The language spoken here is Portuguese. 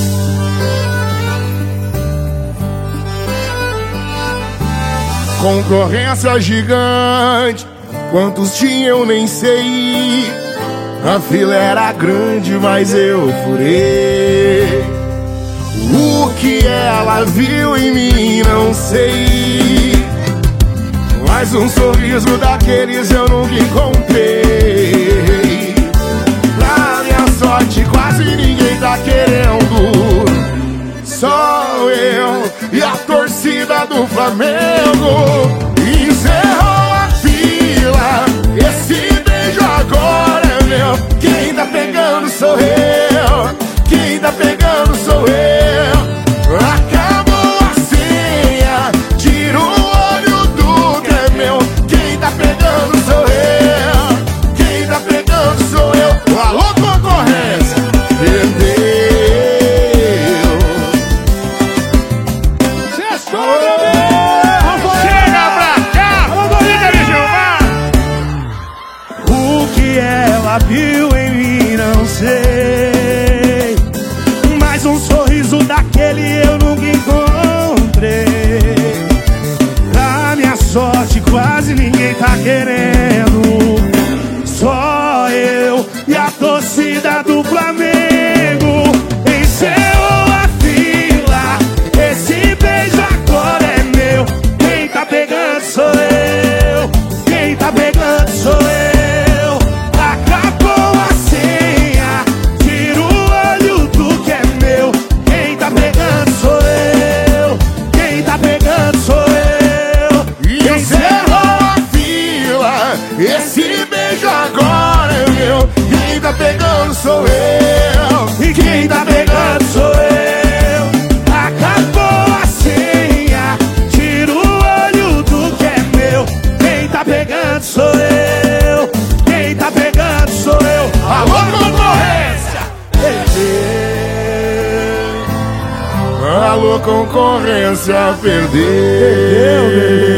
Concorrência gigante, quantos tinha eu nem sei. A fila era grande, mas eu furei. O que ela viu em mim, não sei. Mas um sorriso daqueles eu nunca encontrei. Pra minha sorte, quase ninguém tá querendo. Só eu e a torcida do Flamengo. Encerrou a fila, esse beijo agora é meu. Quem tá pegando sou eu, quem tá pegando sou eu. Acabou a senha, tira o olho do que é meu. Quem tá pegando sou eu, quem tá pegando sou eu. Alô, concorrência, perdeu. Chega pra cá, liga de Gilmar. O que ela viu em mim, não sei. Mas um sorriso daquele eu nunca encontrei. Pra minha sorte, quase ninguém tá querendo. Só eu e a torcida do Flamengo. Encerrou a fila, esse beijo agora é meu. Quem tá pegando sou eu, quem tá pegando sou eu. Acabou a senha, tira o olho do que é meu. Quem tá pegando sou eu, quem tá pegando sou eu. Encerrou a fila, esse beijo agora é meu. Quem tá pegando sou eu, E quem tá pegando sou eu. Acabou a senha, tira o olho do que é meu. Quem tá pegando sou eu, quem tá pegando sou eu. alô, concorrência, Perdeu. alô, concorrência, perdeu.